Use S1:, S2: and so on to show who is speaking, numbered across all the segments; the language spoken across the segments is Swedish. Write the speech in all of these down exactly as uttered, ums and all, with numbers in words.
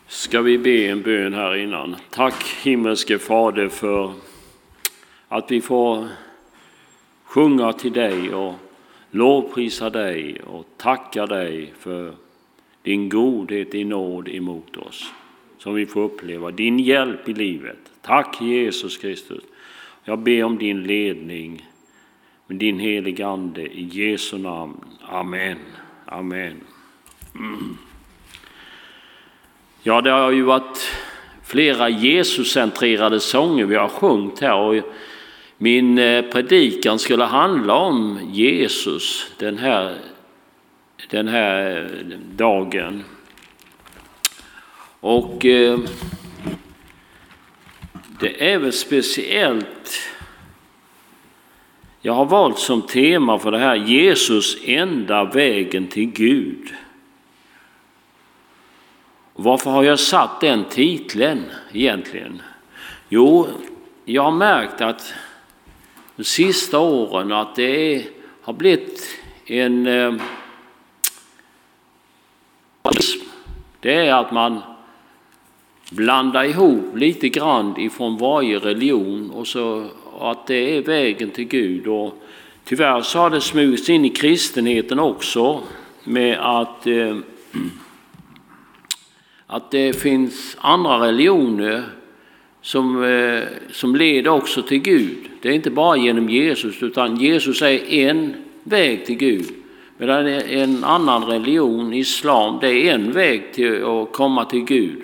S1: Ska vi be en bön här innan. Tack himmelske Fader för att vi får sjunga till dig och lovprisa dig och tacka dig för din godhet, din nåd emot oss som vi får uppleva, din hjälp i livet. Tack Jesus Kristus. Jag ber om din ledning med din heliga ande i Jesu namn. Amen. Amen. Mm. Ja, det har ju varit flera Jesus-centrerade sånger vi har sjungit här och min predikan skulle handla om Jesus den här, den här dagen. Och eh, det är väl speciellt, jag har valt som tema för det här Jesus enda vägen till Gud. Varför har jag satt den titeln egentligen? Jo, jag har märkt att de sista åren att det är, har blivit en eh, det är att man blandar ihop lite grann ifrån varje religion och så att det är vägen till Gud. Och tyvärr så har det smugits in i kristenheten också med att eh, att det finns andra religioner som, eh, som leder också till Gud. Det är inte bara genom Jesus utan Jesus är en väg till Gud. Medan en annan religion, islam, det är en väg till att komma till Gud.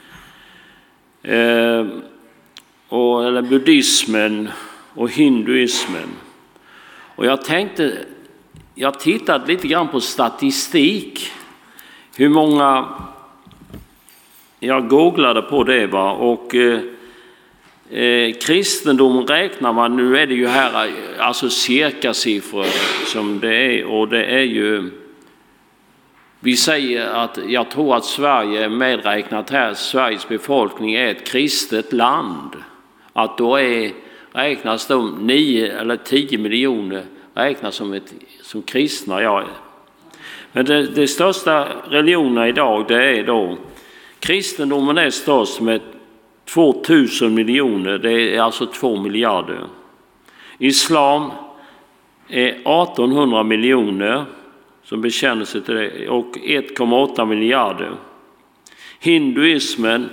S1: Eh, och, eller buddhismen och hinduismen. Och jag tänkte, jag tittade lite grann på statistik. Hur många... Jag googlade på det va och eh, eh, kristendom räknar man, nu är det ju här alltså cirka siffror som det är och det är ju, vi säger att jag tror att Sverige är medräknat här, Sveriges befolkning är ett kristet land. Att då är, räknas de nio eller tio miljoner räknas som, ett, som kristna. Ja. Men det, det största religionerna idag det är då kristendomen är störst med tvåtusen miljoner, det är alltså två miljarder. Islam är artonhundra miljoner som bekänner sig till det och ett komma åtta miljarder. Hinduismen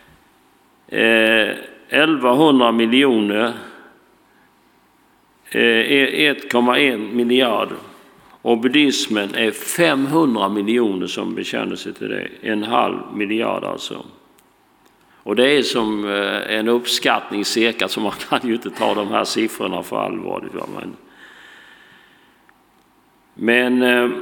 S1: är elvahundra miljoner, är ett komma en miljard. Och buddhismen är femhundra miljoner som bekänner sig till det. En halv miljard alltså. Och det är som en uppskattning cirka, så man kan ju inte ta de här siffrorna för allvar. Men, men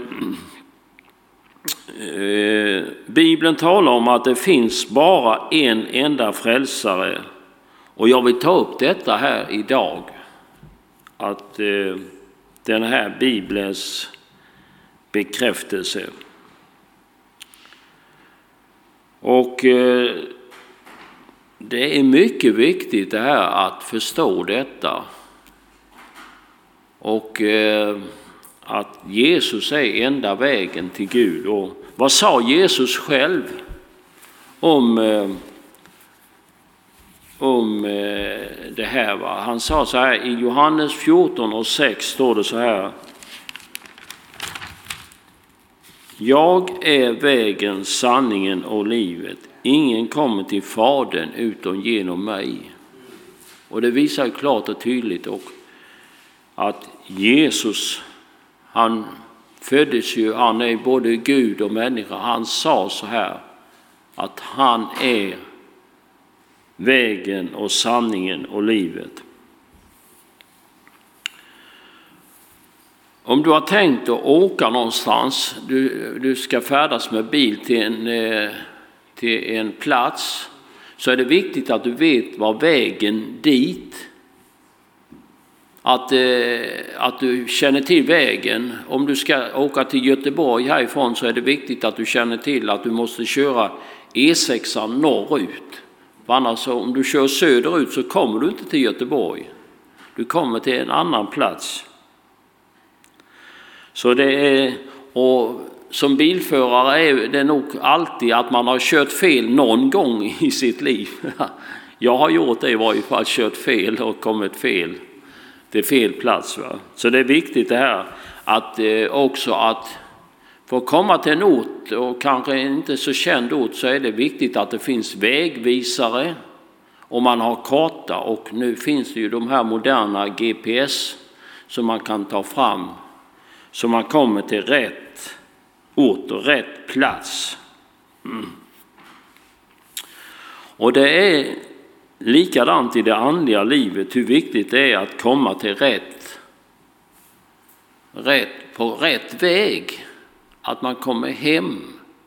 S1: eh, Bibeln talar om att det finns bara en enda frälsare. Och jag vill ta upp detta här idag. Att... Eh, den här Bibelns bekräftelse. Och eh, det är mycket viktigt det här att förstå detta. Och eh, att Jesus är enda vägen till Gud. Och vad sa Jesus själv om eh, om det här va? Han sa så här i Johannes fjorton och sex står det så här: jag är vägen, sanningen och livet. Ingen kommer till Fadern utom genom mig. Och det visar klart och tydligt och att Jesus, han föddes ju, han är både Gud och människa. Han sa så här att han är vägen och sanningen och livet. Om du har tänkt att åka någonstans, du, du ska färdas med bil till en, till en plats, så är det viktigt att du vet vad vägen dit, att, att du känner till vägen. Om du ska åka till Göteborg härifrån så är det viktigt att du känner till att du måste köra E sex norrut. Annars om du kör söderut så kommer du inte till Göteborg. Du kommer till en annan plats. Så det är, och som bilförare är det nog alltid att man har kört fel någon gång i sitt liv. Jag har gjort det i varje fall, kört fel och kommit fel till fel plats. Va? Så det är viktigt det här att eh, också att för att komma till en ort och kanske inte så känd ort så är det viktigt att det finns vägvisare och man har karta, och nu finns det ju de här moderna G P S som man kan ta fram så man kommer till rätt ort och rätt plats. Mm. Och det är likadant i det andliga livet, hur viktigt det är att komma till rätt, rätt på rätt väg, att man kommer hem,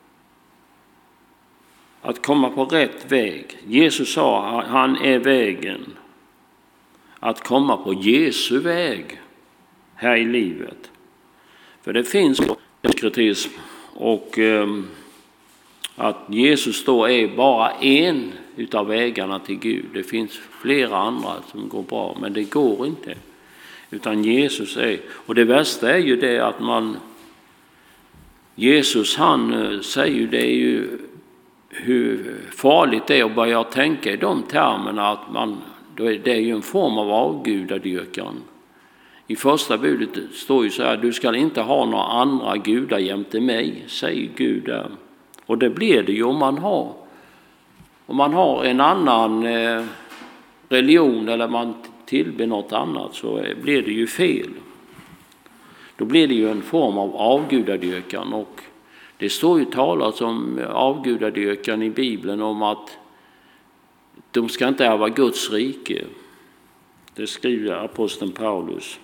S1: att komma på rätt väg. Jesus sa han är vägen, att komma på Jesu väg här i livet. För det finns kritism och eh, att Jesus då är bara en utav vägarna till Gud. Det finns flera andra som går bra, men det går inte. Utan Jesus är, och det värsta är ju det att man, Jesus han säger ju, det är ju hur farligt det är att börja tänka i de termerna att man, det är ju en form av avgudadyrkan. I första budet står ju så här: du ska inte ha några andra gudar jämte mig, säger Gud där. Och det blir det ju om man har. Om man har en annan eh, religion eller man tillber något annat så blir det ju fel. Då blir det ju en form av avgudadyrkan, och det står ju talat om avgudadyrkan i Bibeln om att de ska inte ärva Guds rike. Det skriver aposteln Paulus.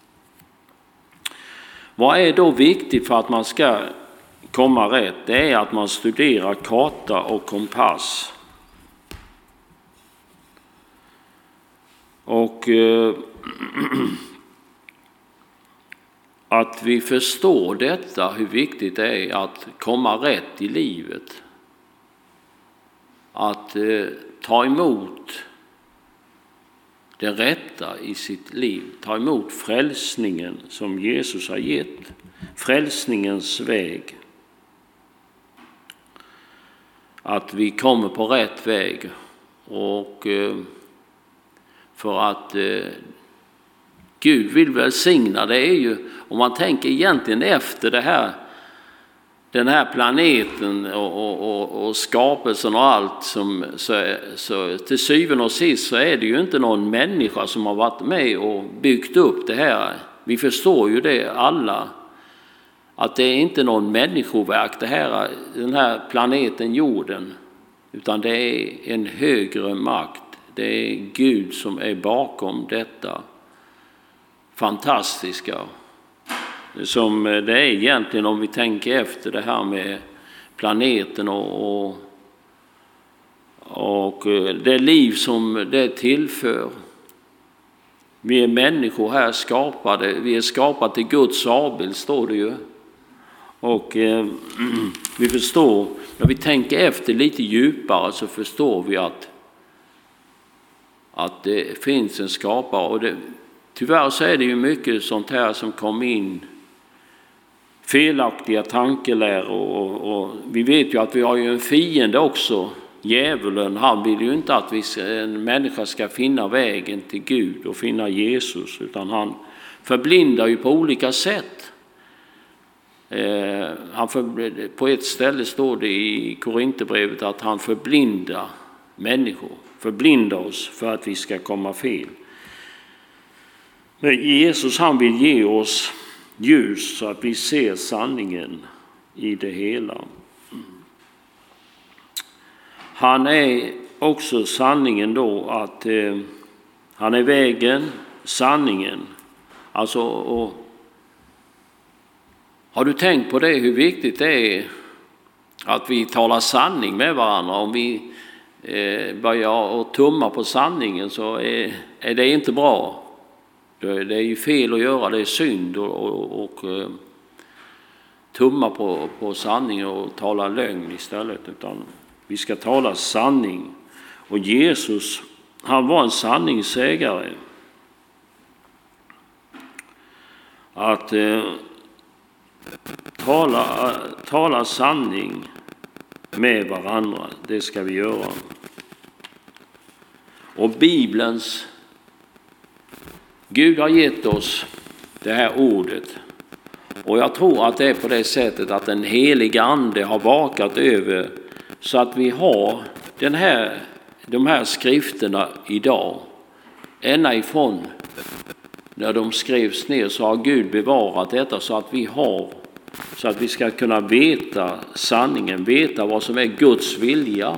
S1: Vad är då viktigt för att man ska komma rätt? Det är att man studerar karta och kompass. Och eh, att vi förstår detta, hur viktigt det är att komma rätt i livet. Att eh, ta emot det rätta i sitt liv. Ta emot frälsningen som Jesus har gett. Frälsningens väg. Att vi kommer på rätt väg. Och eh, för att eh, Gud vill välsigna, det är ju, om man tänker egentligen efter det här, den här planeten och, och, och, och skapelsen och allt, som, så, så till syvende och sist så är det ju inte någon människa som har varit med och byggt upp det här. Vi förstår ju det alla, att det är inte någon människoverk det här, den här planeten jorden, utan det är en högre makt. Det är Gud som är bakom detta fantastiska. Som det är egentligen, om vi tänker efter det här med planeten och, och, och det liv som det tillför. Vi är människor här skapade, vi är skapade till Guds avbild, står det ju. Och eh, vi förstår, när vi tänker efter lite djupare så förstår vi att, att det finns en skapare. Och det, tyvärr så är det ju mycket sånt här som kommer in, felaktiga tankeläror, och, och vi vet ju att vi har ju en fiende också, djävulen. Han vill ju inte att vi, en människa ska finna vägen till Gud och finna Jesus, utan han förblindar ju på olika sätt. Eh, han för, på ett ställe står det i Korinthierbrevet att han förblindar människor, förblindar oss för att vi ska komma fel. Men Jesus, han vill ge oss ljus så att vi ser sanningen i det hela. Han är också sanningen då, att eh, han är vägen, sanningen. Alltså, och, har du tänkt på det, hur viktigt det är att vi talar sanning med varandra? Om vi eh, börjar att tumma på sanningen så är, är det inte bra. Det är ju fel att göra, det är synd och, och, och uh, tumma på, på sanningen och tala lögn istället. Utan vi ska tala sanning. Och Jesus, han var en sanningssägare. Att uh, tala, tala sanning med varandra. Det ska vi göra. Och Bibelns, Gud har gett oss det här ordet. Och jag tror att det är på det sättet att den heliga ande har vakat över så att vi har den här, de här skrifterna idag. Ända ifrån när de skrevs ner så har Gud bevarat detta så att vi har, så att vi ska kunna veta sanningen, veta vad som är Guds vilja.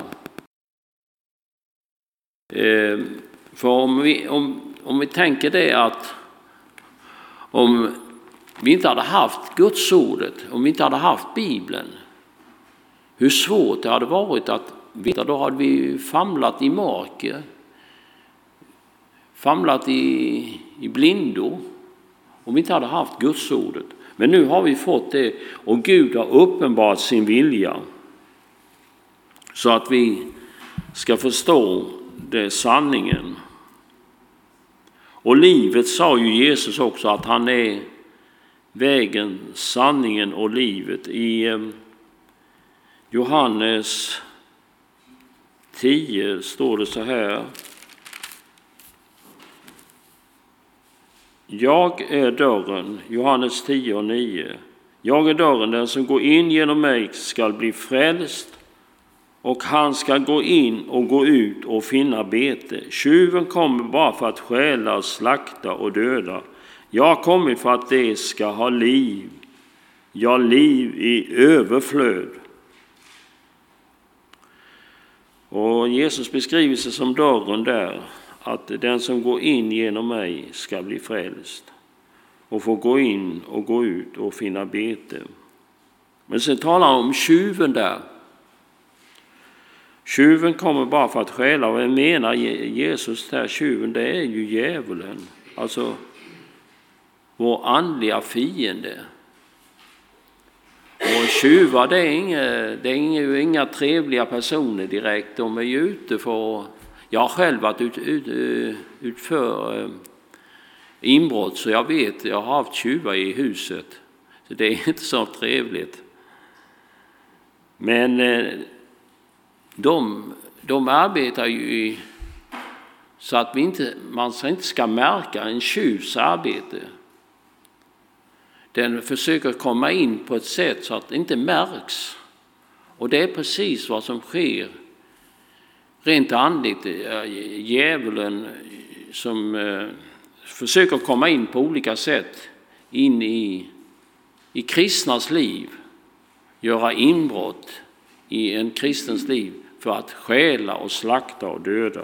S1: Eh, för om vi, om, om vi tänker det att om vi inte hade haft Guds ordet, om vi inte hade haft Bibeln, hur svårt det hade varit att veta, då hade vi famlat i mörker, famlat i, i blindo, om vi inte hade haft Guds ordet. Men nu har vi fått det och Gud har uppenbarat sin vilja så att vi ska förstå det sanningen. Och livet sa ju Jesus också att han är vägen, sanningen och livet. I Johannes tio står det så här: Jag är dörren, Johannes tio och nio. Jag är dörren, den som går in genom mig ska bli frälst, och han ska gå in och gå ut och finna bete. Tjuven kommer bara för att stjäla, slakta och döda. Jag har kommit för att det ska ha liv, ja, liv i överflöd. Och Jesus beskriver sig som dörren där, att den som går in genom mig ska bli frälst och få gå in och gå ut och finna bete. Men sen talar han om tjuven där. Tjuven kommer bara för att stjäla. Vad menar Jesus där? Tjuven, det är ju djävulen, alltså vår andliga fiende. Och tjuvar, det är inga, det är inga, inga trevliga personer direkt. De är ju ute för, jag har själv varit ut, ut, ut för inbrott, så jag vet, jag har haft tjuvar i huset. Så det är inte så trevligt. Men de, de arbetar ju i, så att vi inte, man inte ska märka en tjuvs arbete. Den försöker komma in på ett sätt så att det inte märks. Och det är precis vad som sker rent andligt. Djävulen som eh, försöker komma in på olika sätt in i, i kristnas liv. Göra inbrott i en kristens liv för att stjäla och slakta och döda.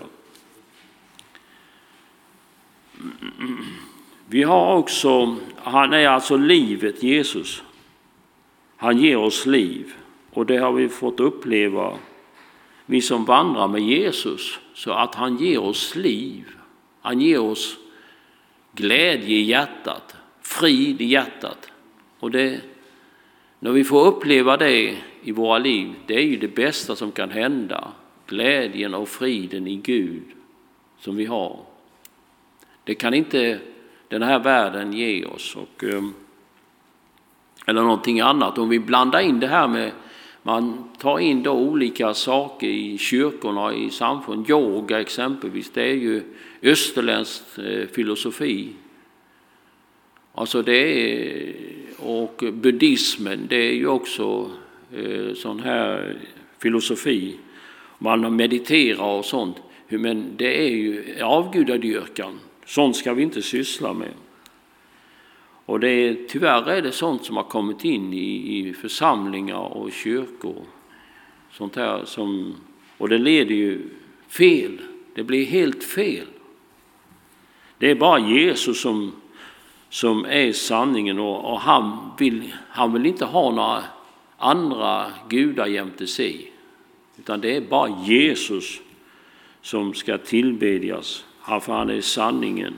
S1: Vi har också, han är alltså livet, Jesus. Han ger oss liv, och det har vi fått uppleva, vi som vandrar med Jesus, så att han ger oss liv. Han ger oss glädje i hjärtat, frid i hjärtat. Och det, när vi får uppleva det i våra liv, det är ju det bästa som kan hända. Glädjen och friden i Gud som vi har. Det kan inte den här världen ge oss, och, eller någonting annat. Om vi blandar in det här med, man tar in då olika saker i kyrkorna, i samfund, yoga exempelvis, det är ju österländsk filosofi. Alltså det är, och buddhismen, det är ju också eh, sån här filosofi. Man mediterar och sånt, men det är ju avgudadyrkan. Sånt ska vi inte syssla med. Och det är, tyvärr är det sånt som har kommit in i, i församlingar och kyrkor. Sånt här som, och det leder ju fel. Det blir helt fel. Det är bara Jesus som, som är sanningen, och, och han, vill, han vill inte ha några andra gudar jämte sig. Utan det är bara Jesus som ska tillbedjas. För han är sanningen.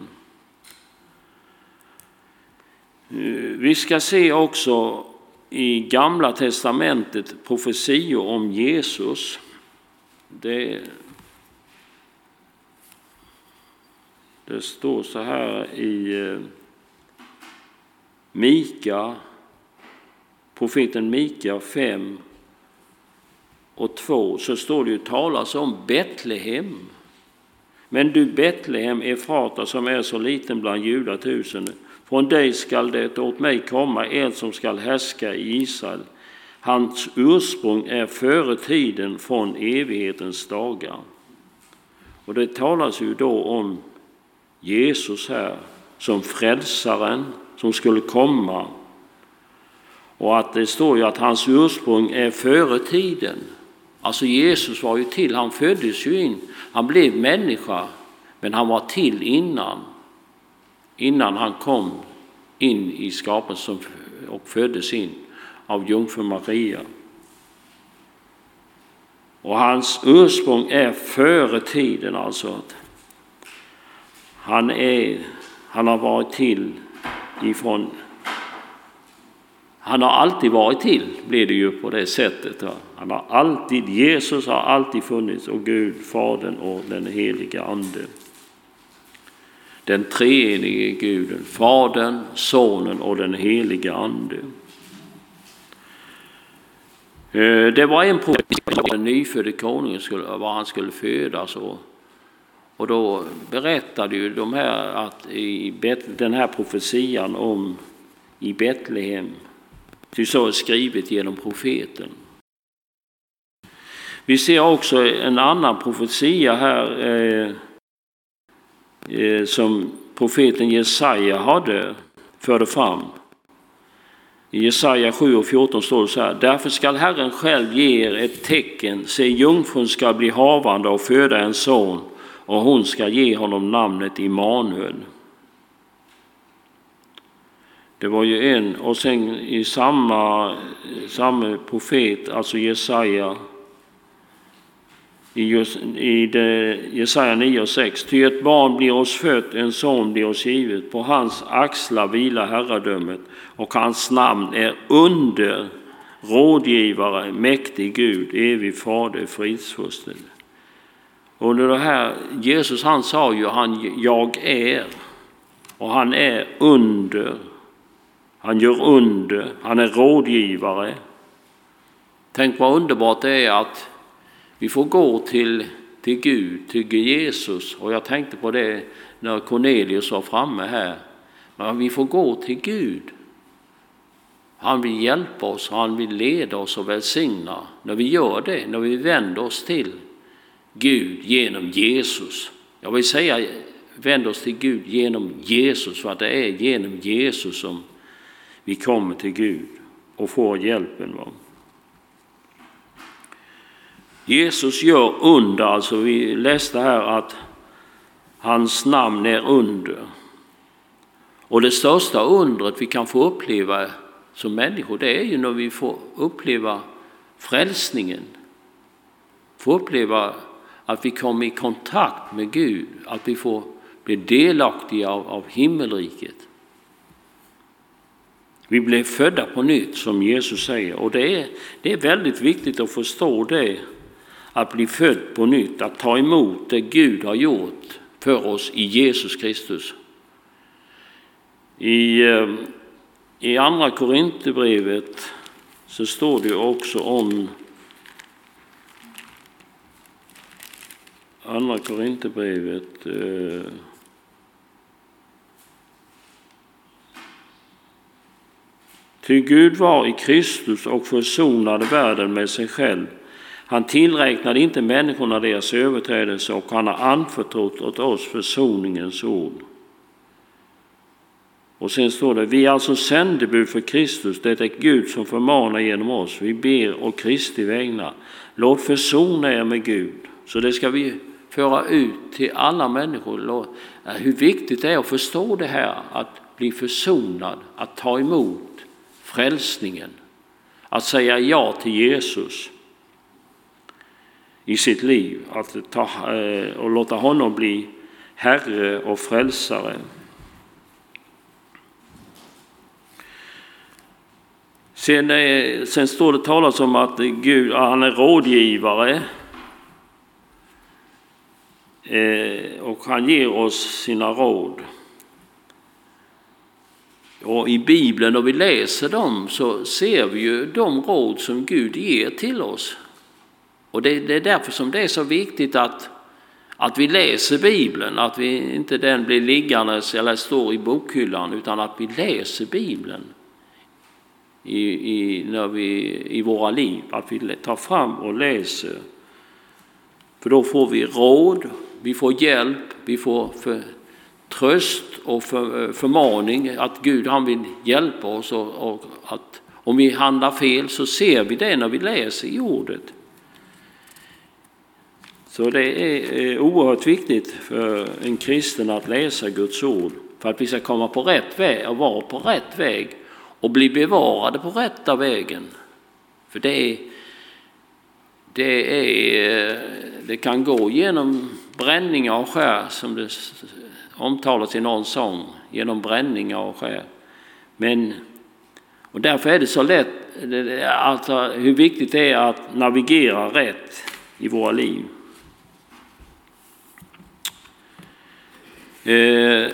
S1: Vi ska se också i Gamla testamentet profetior om Jesus. Det, det står så här i Mika, profeten Mika fem och två så står det ju talas om Betlehem. Men du Betlehem Efrata som är så liten bland judatusende, från dig skall det åt mig komma en som skall härska i Israel. Hans ursprung är före tiden från evighetens dagar. Och det talas ju då om Jesus här som frälsaren som skulle komma. Och att det står ju att hans ursprung är före tiden. Alltså Jesus var ju till, han föddes ju in, han blev människa, men han var till innan. Innan han kom in i skapelsen och föddes in av jungfru Maria. Och hans ursprung är före tiden, alltså att han, är, han har varit till ifrån, han har alltid varit till, blir det ju på det sättet. Han har alltid, Jesus har alltid funnits, och Gud, Fadern och den heliga Ande. Den treenige Guden, Fadern, Sonen och den heliga Ande. Det var en profetia, den nyfödde konungen, skulle, var han skulle födas. Och, och då berättade ju de här att i Bet, den här profetian om i Betlehem, det så är skrivet genom profeten. Vi ser också en annan profetia här eh, eh, som profeten Jesaja hade, förde fram. I Jesaja sju och fjorton står det så här: därför skall Herren själv ge er ett tecken, se jungfrun ska bli havande och föda en son, och hon ska ge honom namnet Immanuel. Det var ju en, och sen i samma, samma profet, alltså Jesaja, i, i det, Jesaja nio och sex, ty ett barn blir oss fött, en son blir oss givet, på hans axlar vilar herradömet, och hans namn är under, rådgivare, mäktig Gud, evig fader, fridsfursten. Och det här, Jesus han sa ju, han, jag är, och han är under. Han gör under, han är rådgivare. Tänk vad underbart det är att vi får gå till, till Gud, till Jesus. Och jag tänkte på det när Cornelius var framme här. Men vi får gå till Gud. Han vill hjälpa oss, han vill leda oss och välsigna. När vi gör det, när vi vänder oss till Gud genom Jesus. Jag vill säga, vänder oss till Gud genom Jesus, för att det är genom Jesus som vi kommer till Gud och får hjälpen. Va? Jesus gör under, alltså vi läste här att hans namn är under. Och det största undret vi kan få uppleva som människor, det är ju när vi får uppleva frälsningen. Få uppleva att vi kommer i kontakt med Gud, att vi får bli delaktiga av, av himmelriket. Vi blev födda på nytt, som Jesus säger. Och det är, det är väldigt viktigt att förstå det. Att bli född på nytt. Att ta emot det Gud har gjort för oss i Jesus Kristus. I, i andra Korinthierbrevet så står det också om andra Korinthierbrevet eh, Ty Gud var i Kristus och försonade världen med sig själv. Han tillräknade inte människorna deras överträdelser, och han har anförtrott åt oss försoningens ord. Och sen står det: vi är alltså sändebud för Kristus, det är Gud som förmanar genom oss. Vi ber och Kristi vägnar, låt försona er med Gud. Så det ska vi föra ut till alla människor. Hur viktigt det är att förstå det här, att bli försonad, att ta emot frälsningen, att säga ja till Jesus i sitt liv, att ta, och låta honom bli Herre och frälsare. Sen, sen står det talas om att Gud, han är rådgivare, och han ger oss sina råd. Och i Bibeln, när vi läser dem, så ser vi ju de råd som Gud ger till oss. Och det, det är därför som det är så viktigt att, att vi läser Bibeln. Att vi inte den blir liggandes eller står i bokhyllan, utan att vi läser Bibeln i, i, när vi, i våra liv. Att vi tar fram och läser. För då får vi råd, vi får hjälp, vi får för, tröst och för, förmaning. Att Gud han vill hjälpa oss. Och, och att om vi handlar fel så ser vi det när vi läser i ordet. Så det är oerhört viktigt för en kristen att läsa Guds ord. För att vi ska komma på rätt väg och vara på rätt väg. Och bli bevarade på rätta vägen. För det är, det är, det kan gå genom bränningar och skär, som det omtalas i någon sång. Genom bränningar och skär. Men, och därför är det så lätt, alltså hur viktigt det är att navigera rätt i våra liv. Eh,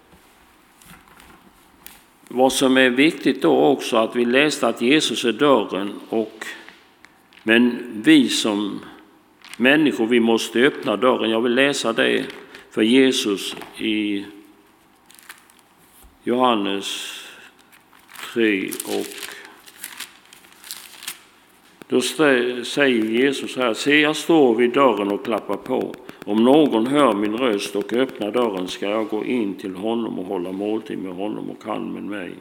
S1: vad som är viktigt då också att vi läste att Jesus är dörren, och men vi som människor, vi måste öppna dörren. Jag vill läsa det för Jesus i Johannes tre, och då säger Jesus här: se, jag står vid dörren och klappar på. Om någon hör min röst och öppnar dörren ska jag gå in till honom och hålla måltid med honom och han med mig.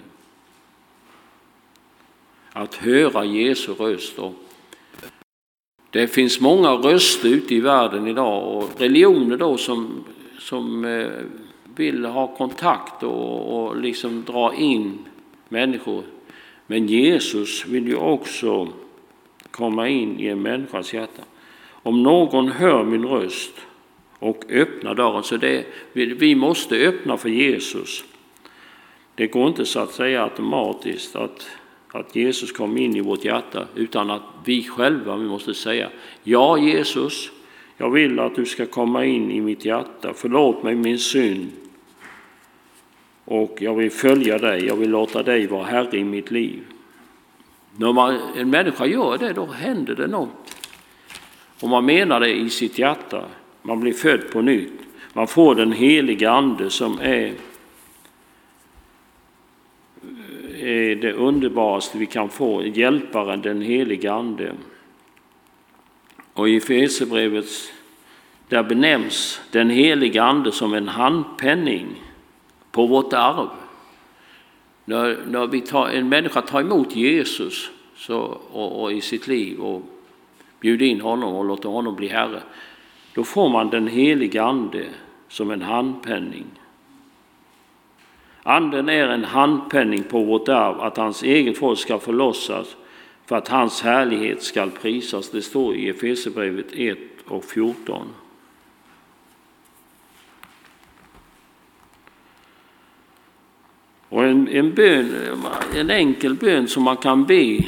S1: Att höra Jesu röst. Och det finns många röster ute i världen idag, och religioner då som, som vill ha kontakt och, och liksom dra in människor. Men Jesus vill ju också komma in i en människas hjärta. Om någon hör min röst och öppnar dörren, så det, vi måste öppna för Jesus. Det går inte så att säga automatiskt att, att Jesus kommer in i vårt hjärta, utan att vi själva vi måste säga: ja Jesus, jag vill att du ska komma in i mitt hjärta. Förlåt mig min synd. Och jag vill följa dig. Jag vill låta dig vara herre i mitt liv. När man, en människa gör det, då händer det något. Och man menar det i sitt hjärta. Man blir född på nytt. Man får den heliga ande som är, är det underbaraste vi kan få. Hjälparen, den heliga ande. Och i Efesierbrevet där benämns den heliga ande som en handpenning på vårt arv. När, när vi tar, en människa tar emot Jesus så, och, och i sitt liv och bjuder in honom och låter honom bli herre, då får man den heliga ande som en handpenning. Anden är en handpenning på vårt arv, att hans eget folk ska förlossas för att hans härlighet ska prisas. Det står i Efesierbrevet ett och fjorton. Och en, en, bön, en enkel bön som man kan be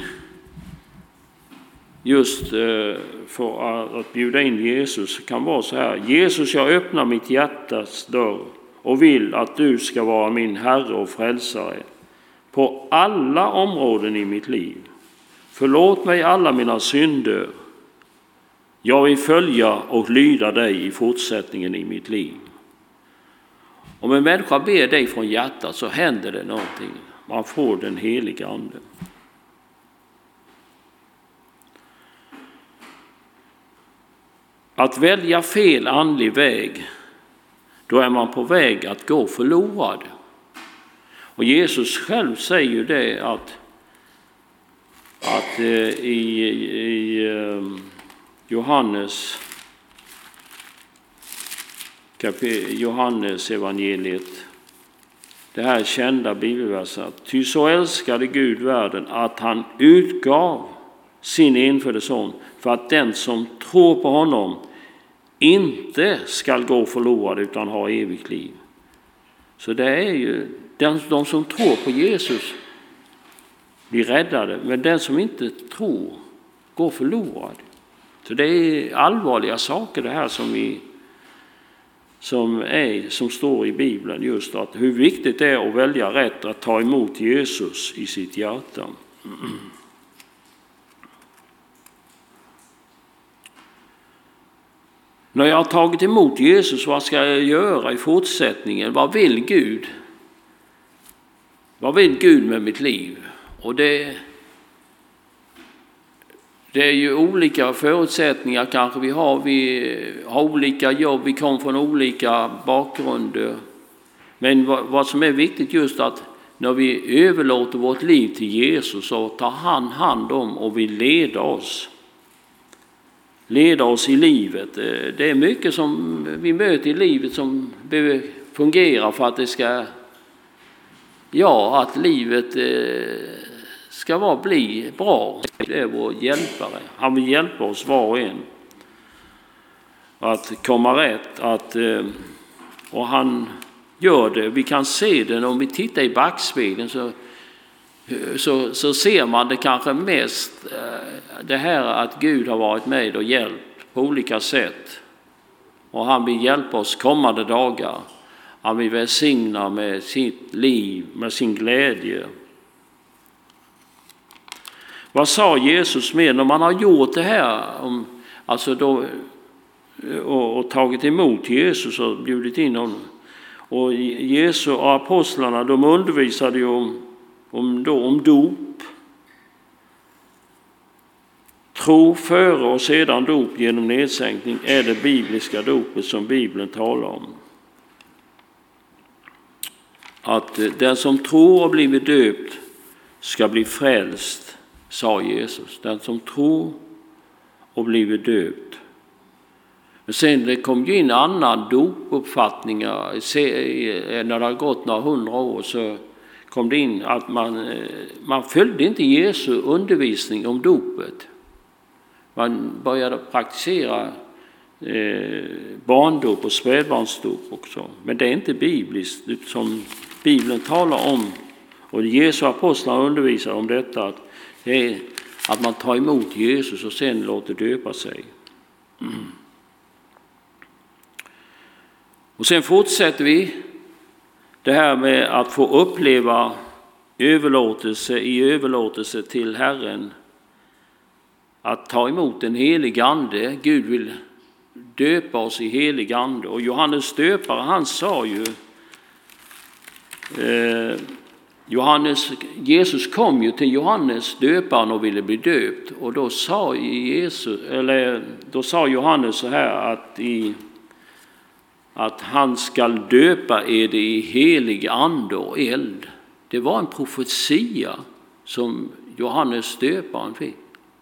S1: just för att bjuda in Jesus kan vara så här: Jesus, jag öppnar mitt hjärtas dörr och vill att du ska vara min Herre och frälsare på alla områden i mitt liv. Förlåt mig alla mina synder. Jag vill följa och lyda dig i fortsättningen i mitt liv. Om en människa ber dig från hjärtat så händer det någonting. Man får den heliga ande. Att välja fel andlig väg, då är man på väg att gå förlorad. Och Jesus själv säger ju det att, att i, i Johannes Johannes evangeliet, det här kända bibelversen: ty så älskade Gud världen att han utgav sin enfödde son för att den som tror på honom inte skall gå förlorad utan ha evigt liv. Så det är ju den, de som tror på Jesus blir räddade, men den som inte tror går förlorad. Så det är allvarliga saker det här som vi som, är, som står i Bibeln, just att hur viktigt det är att välja rätt att ta emot Jesus i sitt hjärta. När jag har tagit emot Jesus, vad ska jag göra i fortsättningen? Vad vill Gud? Vad vill Gud med mitt liv? Och det, det är ju olika förutsättningar kanske vi har. Vi har olika jobb, vi kommer från olika bakgrunder. Men vad, vad som är viktigt just att när vi överlåter vårt liv till Jesus så tar han hand om och vill leda oss. Leda oss i livet. Det är mycket som vi möter i livet som behöver fungera för att det ska, ja, att livet ska vara, bli bra. Det är vår hjälpare. Han vill hjälpa oss var och en att komma rätt. Att, och han gör det. Vi kan se det om vi tittar i backspegeln så Så, så ser man det kanske mest, det här att Gud har varit med och hjälpt på olika sätt. Och han vill hjälpa oss kommande dagar. Han vill välsigna med sitt liv, med sin glädje. Vad sa Jesus med när man har gjort det här? Om, alltså då, och, och tagit emot Jesus och bjudit in honom. Och Jesus och apostlarna, de undervisade ju om Om, då, om dop, tro före och sedan dop genom nedsänkning är det bibliska dopet som Bibeln talar om. Att den som tror och blivit döpt ska bli frälst, sa Jesus. Den som tror och blivit döpt. Men sen det kom ju in annan dopuppfattningar. När det har gått några hundra år så kom det in att man, man följde inte Jesu undervisning om dopet. Man började praktisera eh, barndop och spädbarnsdop också. Men det är inte bibliskt som Bibeln talar om. Och Jesu apostlar undervisar om detta. Att, det är, att man tar emot Jesus och sen låter döpa sig. Mm. Och sen fortsätter vi. Det här med att få uppleva överlåtelse i överlåtelse till Herren. Att ta emot en helig ande. Gud vill döpa oss i helig ande. Och Johannes döpare, han sa ju, eh, Johannes, Jesus kom ju till Johannes döparen och ville bli döpt. Och då sa, Jesus, eller, då sa Johannes så här att i att han ska döpa er i helig ande och eld. Det var en profetia som Johannes döparen fick.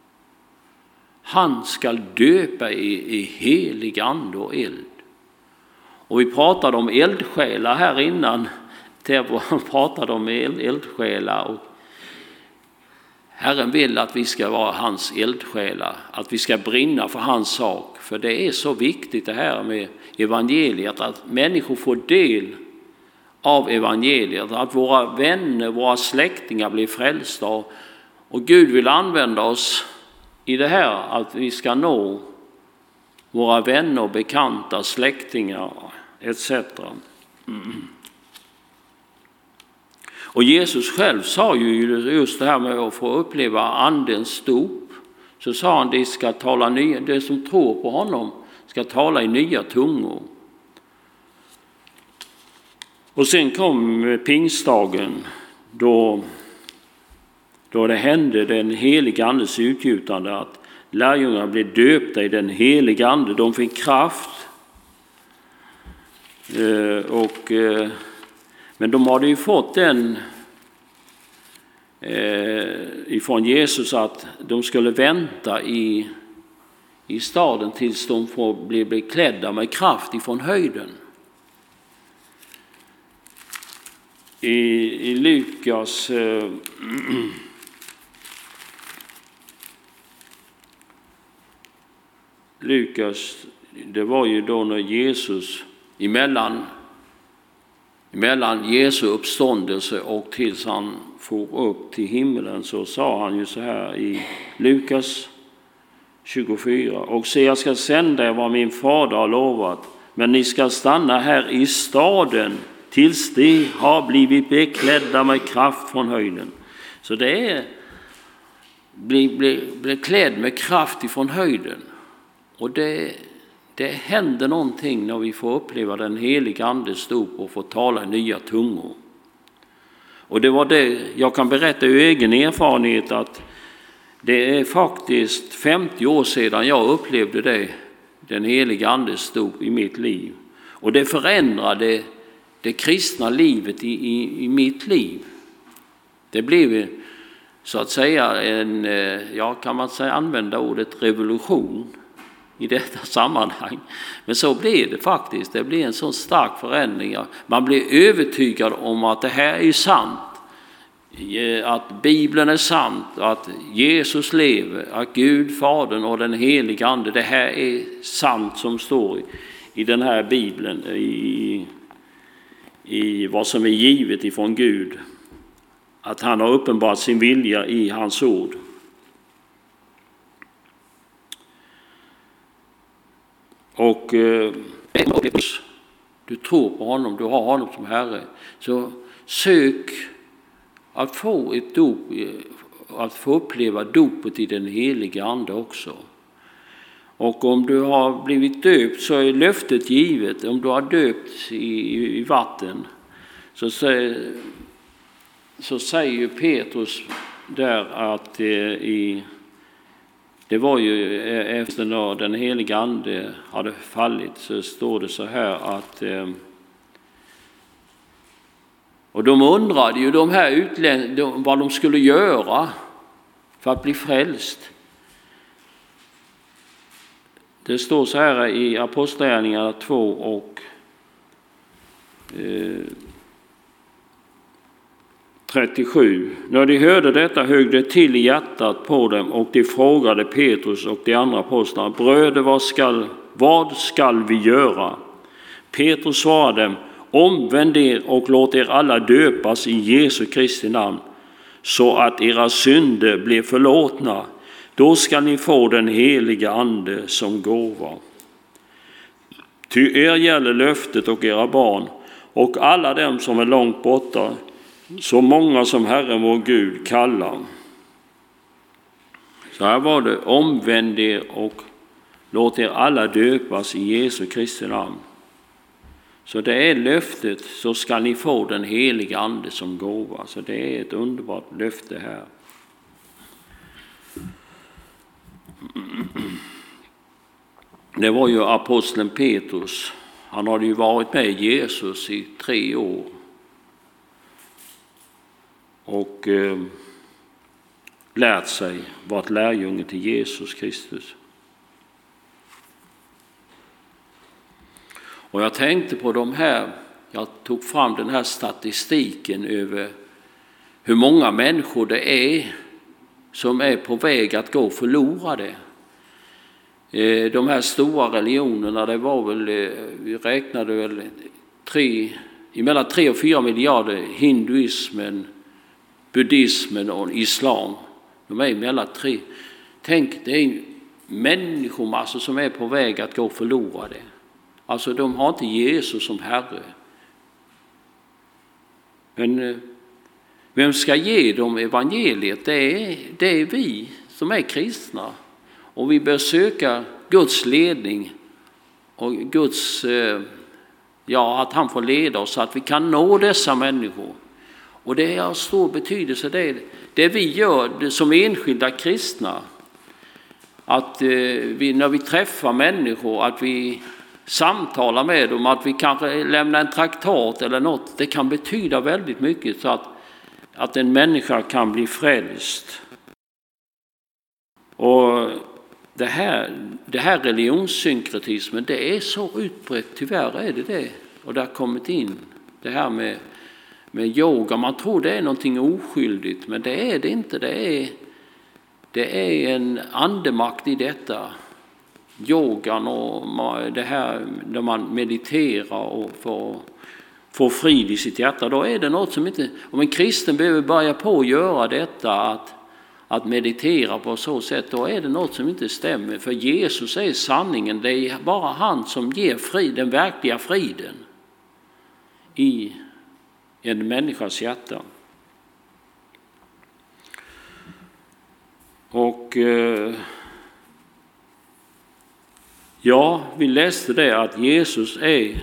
S1: Han ska döpa er i helig ande och eld. Och vi pratade om eldsjälar här innan. Vi pratade om eldsjälar och Herren vill att vi ska vara hans eldsjälar, att vi ska brinna för hans sak. För det är så viktigt det här med evangeliet, att människor får del av evangeliet, att våra vänner, våra släktingar blir frälsta. Och Gud vill använda oss i det här, att vi ska nå våra vänner, bekanta, släktingar et cetera. Mm. Och Jesus själv sa ju just det här med att få uppleva andens dop. Så sa han, det ska tala nya, det som tror på honom ska tala i nya tungor. Och sen kom pingstdagen då, då det hände den heliga andes utgjutande, att lärjungarna blev döpta i den heliga ande. De fick kraft. Eh, och... Eh, Men de hade ju fått den eh, ifrån Jesus att de skulle vänta i, i staden tills de får bli beklädda med kraft ifrån höjden. I, i Lukas eh, Lukas, det var ju då när Jesus emellan Mellan Jesu uppståndelse och tills han for upp till himlen, så sa han ju så här i Lukas tjugofyra. Och se, jag ska sända er vad min fader har lovat, men ni ska stanna här i staden tills de har blivit beklädda med kraft från höjden. Så det är bli, bli, bli klädd med kraft ifrån höjden. Och det, det händer någonting när vi får uppleva den heliga andes dop och får tala i nya tungor. Och det var det jag kan berätta ur egen erfarenhet, att det är faktiskt femtio år sedan jag upplevde det, den heliga andes dop i mitt liv. Och det förändrade det kristna livet i, i, i mitt liv. Det blev så att säga en, ja kan man säga använda ordet revolution i detta sammanhang. Men så blev det faktiskt. Det blev en så stark förändring. Man blev övertygad om att det här är sant. Att Bibeln är sant, att Jesus lever, att Gud, Fadern och den heliga Ande, det här är sant som står i, i den här Bibeln, i, i vad som är givet ifrån Gud. Att han har uppenbarat sin vilja i hans ord. Och eh, du tror på honom, du har honom som Herre, så sök att få ett dop, att få uppleva dopet i den heliga Ande också. Och om du har blivit döpt så är löftet givet. Om du har döpt i, i vatten så säger, så säger ju Petrus där att eh, i, det var ju efter när den heliga Ande hade fallit, så står det så här att eh, och de undrade ju de här utlänningarna vad de skulle göra för att bli frälst. Det står så här i Apostlagärningarna två och eh, trettiosju. När de hörde detta högg det till i hjärtat på dem, och de frågade Petrus och de andra apostlarna: bröder, vad skall, vad skall vi göra? Petrus svarade dem: omvänd er och låt er alla döpas i Jesu Kristi namn, så att era synder blir förlåtna. Då ska ni få den heliga Ande som gåva. Ty er gäller löftet och era barn och alla dem som är långt borta, så många som Herren vår Gud kallar. Så här var det: omvänd er och låt er alla döpas i Jesu Kristi namn. Så det är löftet, så ska ni få den heliga Ande som gåva. Så det är ett underbart löfte här. Det var ju aposteln Petrus. Han hade ju varit med Jesus i tre år. Och eh, lärt sig, varit lärjunge till Jesus Kristus. Och jag tänkte på de här, jag tog fram den här statistiken över hur många människor det är som är på väg att gå förlorade. De här stora religionerna, det var väl, vi räknade väl tre, emellan tre och fyra miljarder, hinduismen, buddhismen och islam. De är emellan tre. Tänk, det är människomassor som är på väg att gå förlorade. Alltså de har inte Jesus som Herre. Men vem ska ge dem evangeliet? Det är, det är vi som är kristna. Och vi bör söka Guds ledning och Guds, ja, att han får leda oss så att vi kan nå dessa människor. Och det är av stor betydelse det, det vi gör som enskilda kristna. Att vi, när vi träffar människor, att vi samtalar med dem, att vi kanske lämnar en traktat eller något, det kan betyda väldigt mycket så att, att en människa kan bli frälst. Och det här, det här religionssynkretismen, det är så utbrett, tyvärr är det det. Och det har kommit in det här med, med yoga, man tror det är någonting oskyldigt, men det är det inte. Det är, det är en andemakt i detta. Yogan och det här där man mediterar och får, får frid i sitt hjärta, då är det något som inte, om en kristen behöver börja på att göra detta, att, att meditera på så sätt, då är det något som inte stämmer. För Jesus är sanningen. Det är bara han som ger frid, den verkliga friden i en människas hjärta. Och eh, ja, vi läste det att Jesus är,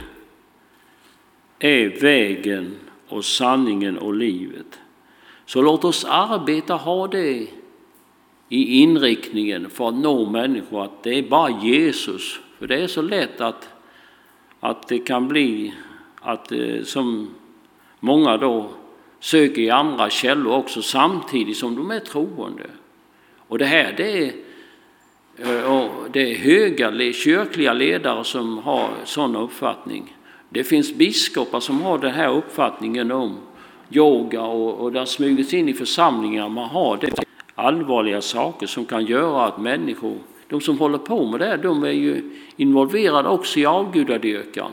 S1: är vägen och sanningen och livet. Så låt oss arbeta, ha det i inriktningen för att nå människor, att det är bara Jesus. För det är så lätt att, att det kan bli att som många då söker i andra källor också samtidigt som de är troende. Och det här det är, och det är höga kyrkliga ledare som har sån uppfattning. Det finns biskopar som har den här uppfattningen om yoga och, och där smugits in i församlingar. Man har det allvarliga saker som kan göra att människor, de som håller på med det, de är ju involverade också i avgudadyrkan.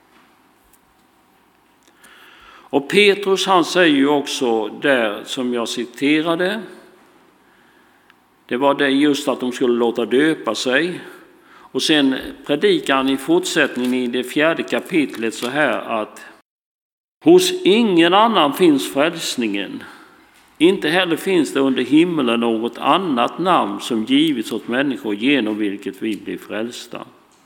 S1: Och Petrus han säger ju också där som jag citerade, det var det just att de skulle låta döpa sig. Och sen predikar han i fortsättningen i det fjärde kapitlet så här att hos ingen annan finns frälsningen. Inte heller finns det under himmelen något annat namn som givits åt människor genom vilket vi blir frälsta.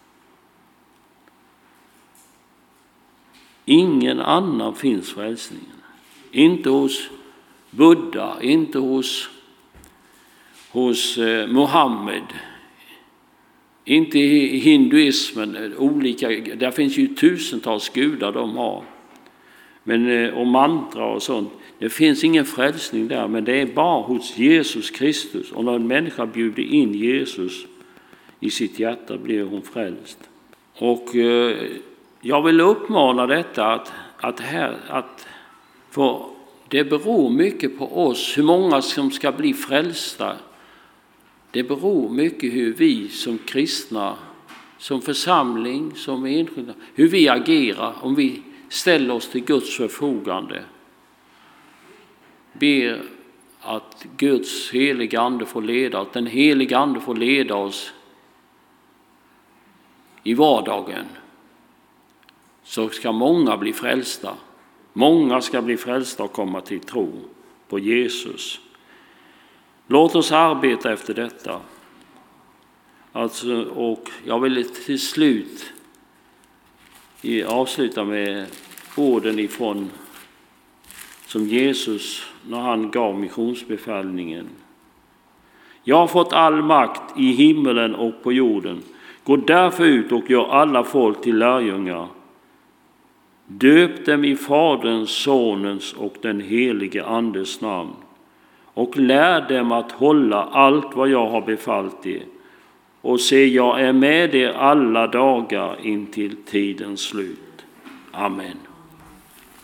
S1: Ingen annan finns frälsningen. Inte hos Buddha, inte hos, hos eh, Mohammed, inte i hinduismen. Olika, där finns ju tusentals gudar de har. Men, eh, och mantra och sånt. Det finns ingen frälsning där, men det är bara hos Jesus Kristus. Och när en människa bjuder in Jesus i sitt hjärta blir hon frälst. Och eh, jag vill uppmana detta att, att, här, att för det beror mycket på oss hur många som ska bli frälsta. Det beror mycket hur vi som kristna, som församling, som enskilda, hur vi agerar, om vi ställer oss till Guds förfogande. Ber att Guds heliga ande får leda, att den heliga ande får leda oss i vardagen. Så ska många bli frälsta. Många ska bli frälsta och komma till tro på Jesus. Låt oss arbeta efter detta. Alltså, och jag vill till slut avsluta med orden ifrån som Jesus när han gav missionsbefallningen. Jag har fått all makt i himmelen och på jorden. Gå därför ut och gör alla folk till lärjungar. Döp dem i Faderns, Sonens och den helige Andes namn. Och lär dem att hålla allt vad jag har befallt er. Och se, jag är med er alla dagar intill tidens slut. Amen.